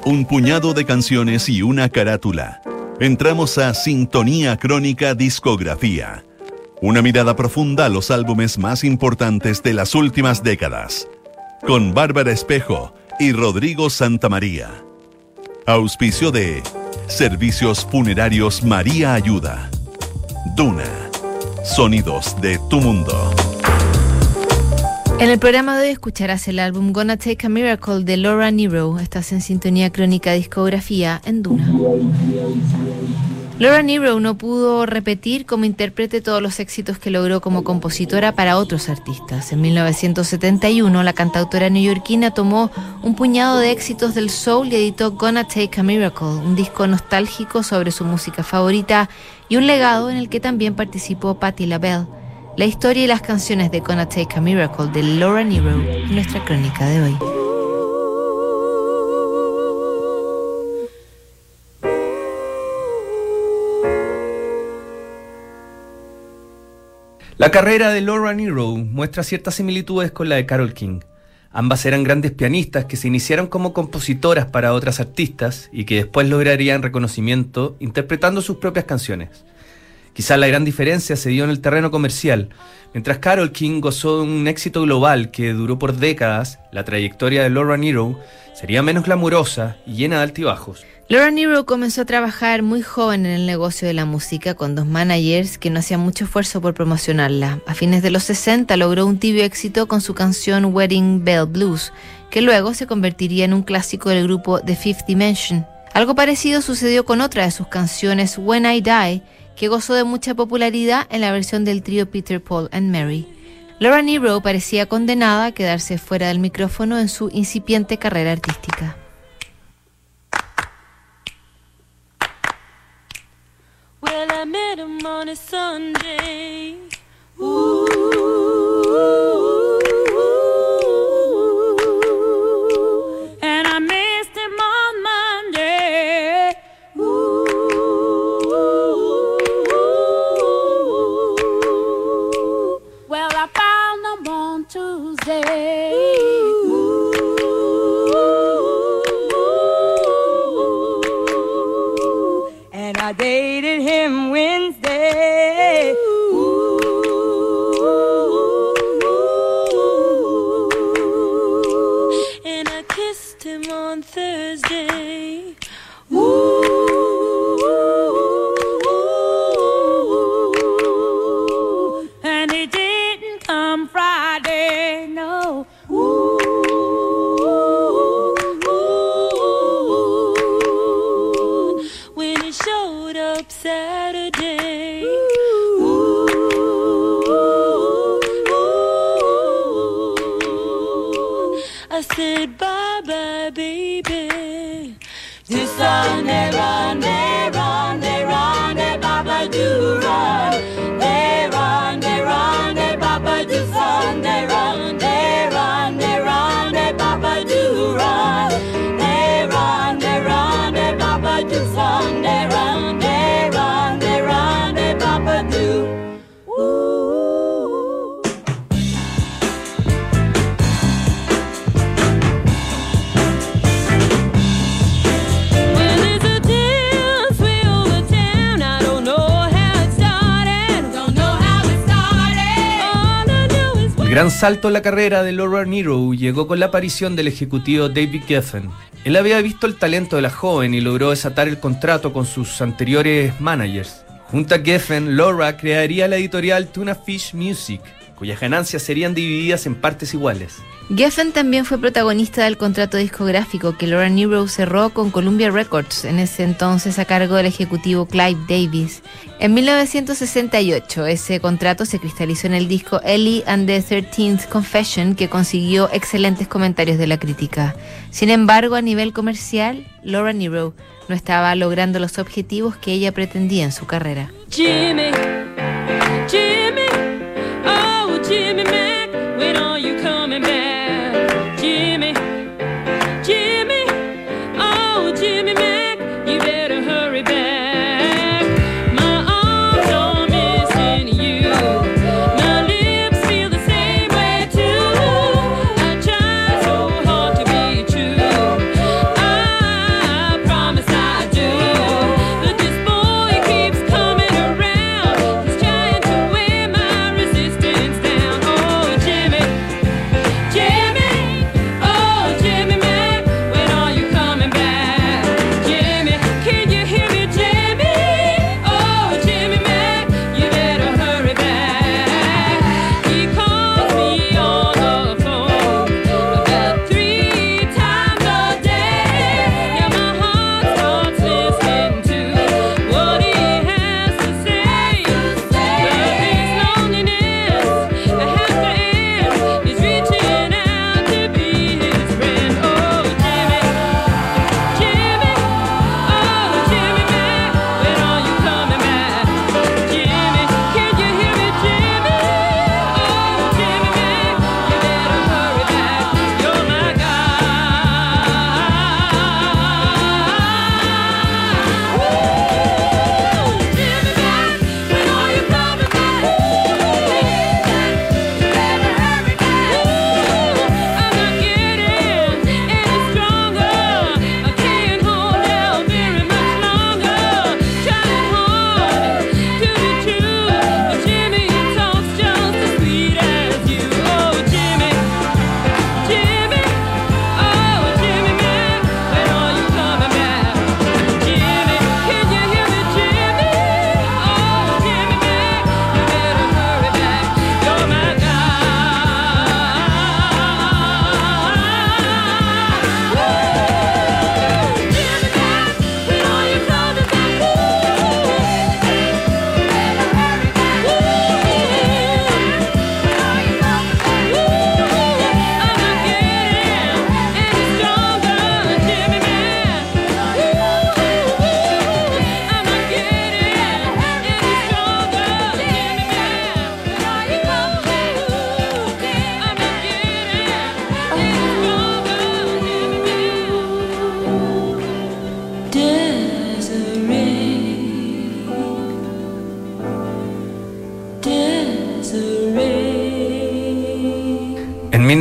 Un puñado de canciones y una carátula. Entramos a Sintonía Crónica Discografía. Una mirada profunda a los álbumes más importantes de las últimas décadas. Con Bárbara Espejo y Rodrigo Santamaría. Auspicio de Servicios Funerarios María Ayuda. Duna. Sonidos de tu mundo. En el programa de hoy escucharás el álbum Gonna Take a Miracle de Laura Nyro. Estás en Sintonía Crónica Discografía en Duna. Laura Nyro no pudo repetir como intérprete todos los éxitos que logró como compositora para otros artistas. En 1971, la cantautora neoyorquina tomó un puñado de éxitos del soul y editó Gonna Take a Miracle, un disco nostálgico sobre su música favorita y un legado en el que también participó Patti LaBelle. La historia y las canciones de Gonna Take a Miracle de Laura Nyro en nuestra crónica de hoy. La carrera de Laura Nyro muestra ciertas similitudes con la de Carole King. Ambas eran grandes pianistas que se iniciaron como compositoras para otras artistas y que después lograrían reconocimiento interpretando sus propias canciones. Quizás la gran diferencia se dio en el terreno comercial. Mientras Carole King gozó de un éxito global que duró por décadas, la trayectoria de Laura Nyro sería menos glamurosa y llena de altibajos. Laura Nyro comenzó a trabajar muy joven en el negocio de la música con dos managers que no hacían mucho esfuerzo por promocionarla. A fines de los 60 logró un tibio éxito con su canción Wedding Bell Blues, que luego se convertiría en un clásico del grupo The Fifth Dimension. Algo parecido sucedió con otra de sus canciones, When I Die, que gozó de mucha popularidad en la versión del trío Peter, Paul and Mary. Laura Nyro parecía condenada a quedarse fuera del micrófono en su incipiente carrera artística. Well, I met him on a Sunday. And I missed him on Monday. Well, I found him on Tuesday. And I dated him Wednesday. And I kissed him on Thursday. And he didn't come Friday, no. When he showed up Saturday. I said bye-bye, baby. To Sunday, run, run, run, Baba do run. Run, Baba do Sunday, run, run, Baba do run. Run, Baba do Sunday, run, Baba do. El gran salto en la carrera de Laura Nyro llegó con la aparición del ejecutivo David Geffen. Él había visto el talento de la joven y logró desatar el contrato con sus anteriores managers. Junto a Geffen, Laura crearía la editorial Tuna Fish Music, cuyas ganancias serían divididas en partes iguales. Geffen también fue protagonista del contrato discográfico que Laura Nyro cerró con Columbia Records, en ese entonces a cargo del ejecutivo Clive Davis. En 1968, ese contrato se cristalizó en el disco Ellie and the 13th Confession, que consiguió excelentes comentarios de la crítica. Sin embargo, a nivel comercial, Laura Nyro no estaba logrando los objetivos que ella pretendía en su carrera. Jimmy, Jimmy, oh Jimmy Mac, when are you coming back? Jimmy, Jimmy, oh Jimmy Mac, you better hurry back. My arms are missing you, my lips feel the same way too. I try so hard to be true. I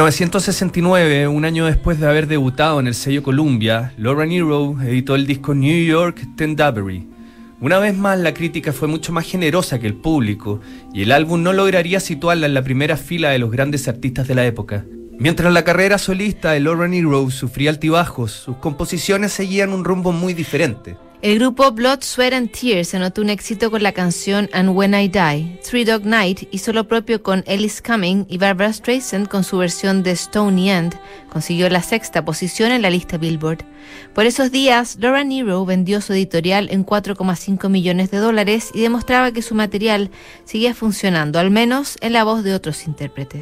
1969, un año después de haber debutado en el sello Columbia, Laura Nyro editó el disco New York Tendaberry. Una vez más, la crítica fue mucho más generosa que el público, y el álbum no lograría situarla en la primera fila de los grandes artistas de la época. Mientras la carrera solista de Laura Nyro sufría altibajos, sus composiciones seguían un rumbo muy diferente. El grupo Blood, Sweat and Tears anotó un éxito con la canción And When I Die. Three Dog Night hizo lo propio con Ellis Cumming, y Barbra Streisand, con su versión de Stony End, consiguió la 6ª posición en la lista Billboard. Por esos días, Laura Nyro vendió su editorial en $4,5 millones y demostraba que su material seguía funcionando, al menos en la voz de otros intérpretes.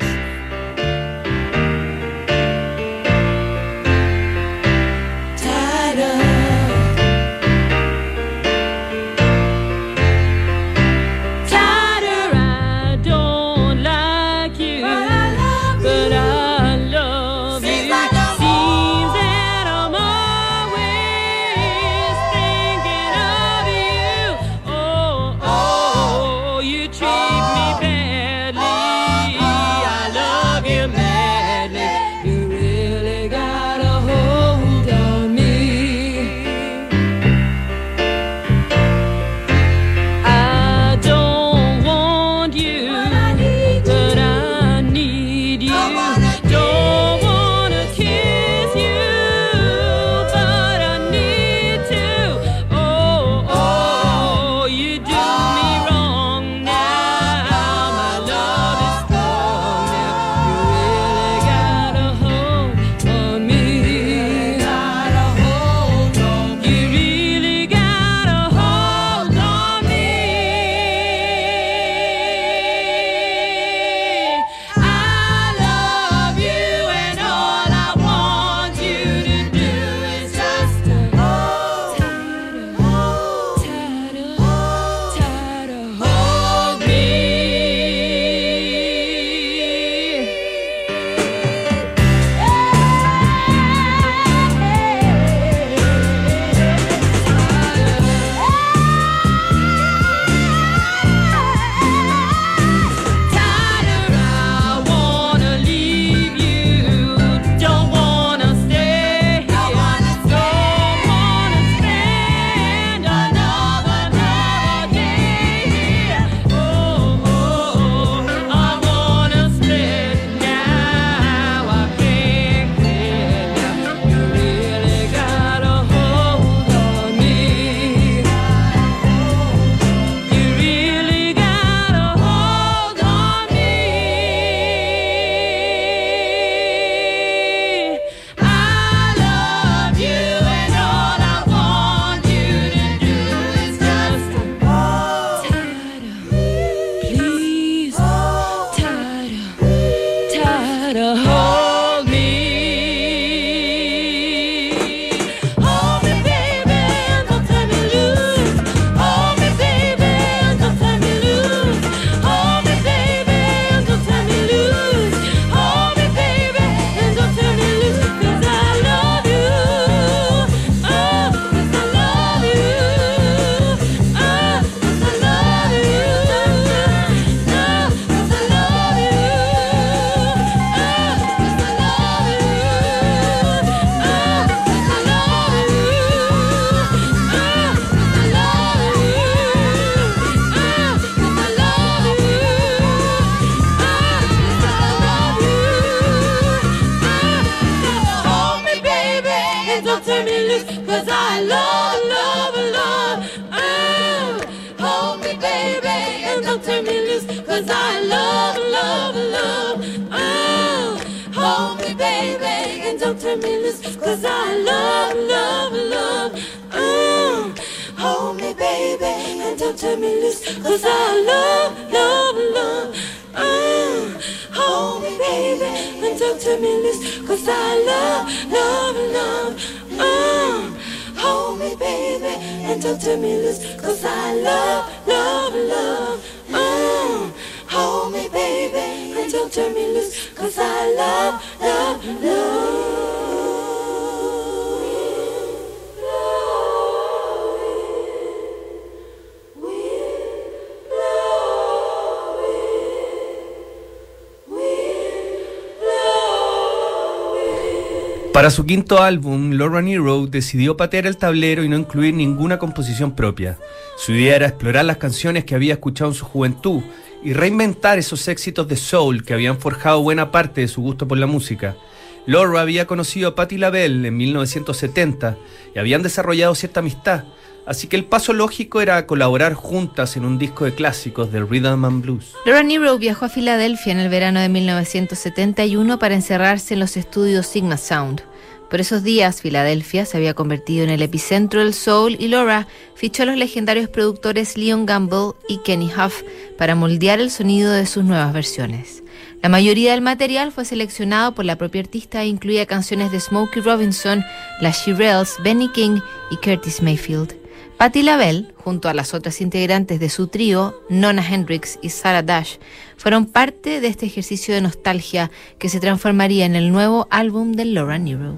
Para su quinto álbum, Laura Nyro decidió patear el tablero y no incluir ninguna composición propia. Su idea era explorar las canciones que había escuchado en su juventud y reinventar esos éxitos de soul que habían forjado buena parte de su gusto por la música. Laura había conocido a Patti LaBelle en 1970 y habían desarrollado cierta amistad, así que el paso lógico era colaborar juntas en un disco de clásicos del Rhythm and Blues. Laura Nyro viajó a Filadelfia en el verano de 1971 para encerrarse en los estudios Sigma Sound. Por esos días, Filadelfia se había convertido en el epicentro del soul y Laura fichó a los legendarios productores Leon Gamble y Kenny Huff para moldear el sonido de sus nuevas versiones. La mayoría del material fue seleccionado por la propia artista e incluía canciones de Smokey Robinson, las Shirelles, Benny King y Curtis Mayfield. Patti LaBelle, junto a las otras integrantes de su trío, Nona Hendrix y Sarah Dash, fueron parte de este ejercicio de nostalgia que se transformaría en el nuevo álbum de Laura Nyro.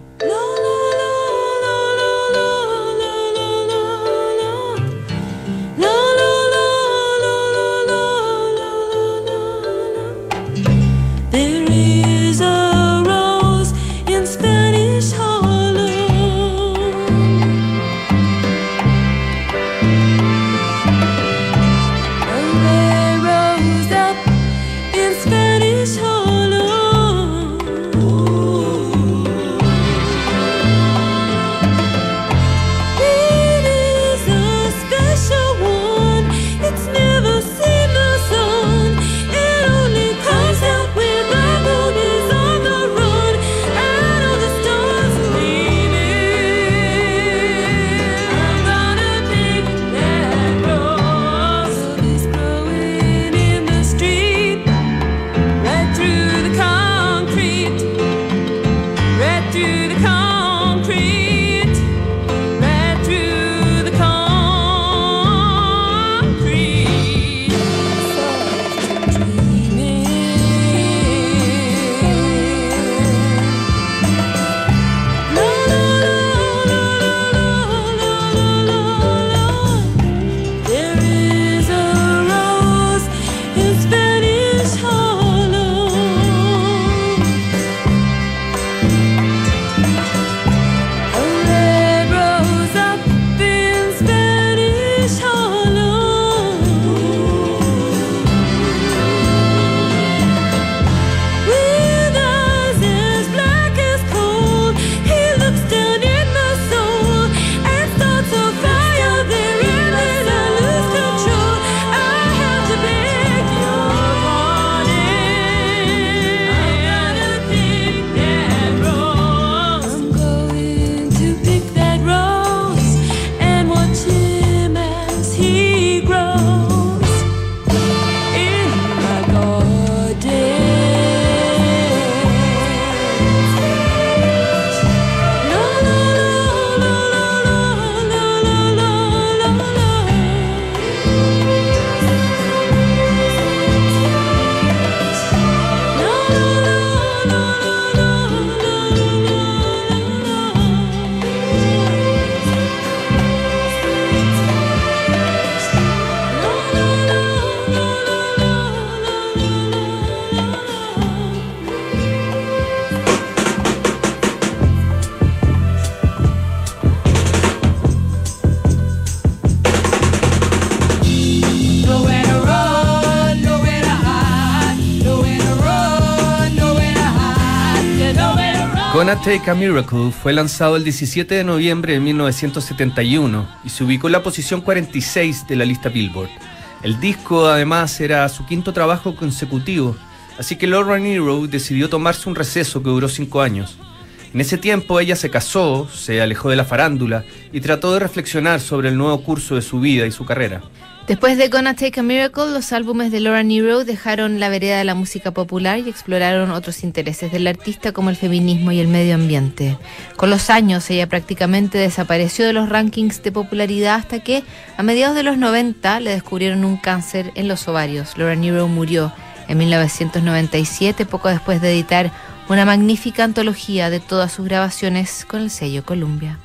Gonna Take a Miracle fue lanzado el 17 de noviembre de 1971 y se ubicó en la posición 46 de la lista Billboard. El disco además era su quinto trabajo consecutivo, así que Laura Nyro decidió tomarse un receso que duró 5 años. En ese tiempo ella se casó, se alejó de la farándula y trató de reflexionar sobre el nuevo curso de su vida y su carrera. Después de Gonna Take a Miracle, los álbumes de Laura Nyro dejaron la vereda de la música popular y exploraron otros intereses del artista como el feminismo y el medio ambiente. Con los años, ella prácticamente desapareció de los rankings de popularidad hasta que, a mediados de los 90, le descubrieron un cáncer en los ovarios. Laura Nyro murió en 1997, poco después de editar una magnífica antología de todas sus grabaciones con el sello Columbia.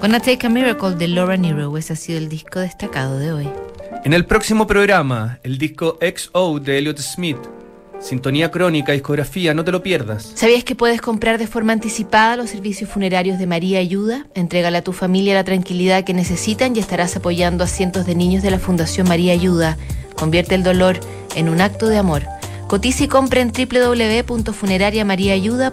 Gonna Take a Miracle de Laura Nyro, ese ha sido el disco destacado de hoy. En el próximo programa, el disco XO de Elliott Smith. Sintonía Crónica, discografía, no te lo pierdas. ¿Sabías que puedes comprar de forma anticipada los servicios funerarios de María Ayuda? Entrégale a tu familia la tranquilidad que necesitan y estarás apoyando a cientos de niños de la Fundación María Ayuda. Convierte el dolor en un acto de amor. Cotiza y compra en www.funerariamariaayuda.cl.